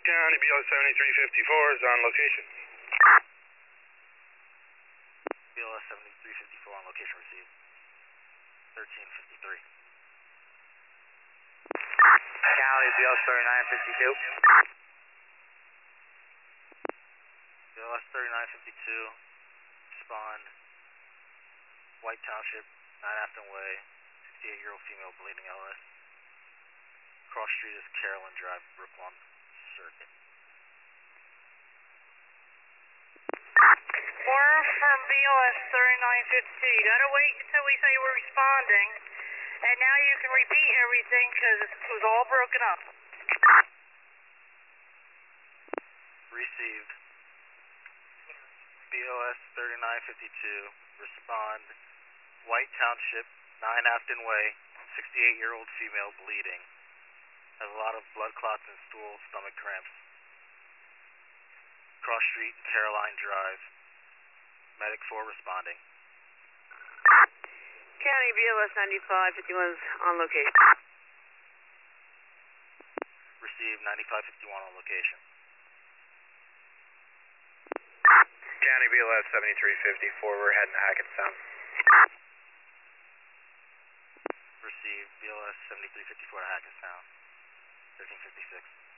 County BLS 7354 is on location. BLS 7354 on location received. 1353. County BLS 3952. BLS 3952, respond. White Township, 9 Afton Way, 68-year-old female bleeding LS. Cross street is Carolyn Drive, Brooklyn Circuit. We're from BLS 3952. You gotta wait until we say we're responding. And now you can repeat everything because it was all broken up. Received. BLS 3952, respond. White Township, 9 Afton Way, 68-year-old female bleeding. Has a lot of blood clots and stool, stomach cramps. Cross street, Caroline Drive. Medic 4 responding. County BLS 9551 is on location. Received 9551 on location. County BLS 7354, we're heading to Hackettstown. Received BLS 7354 to Hackettstown. 1356.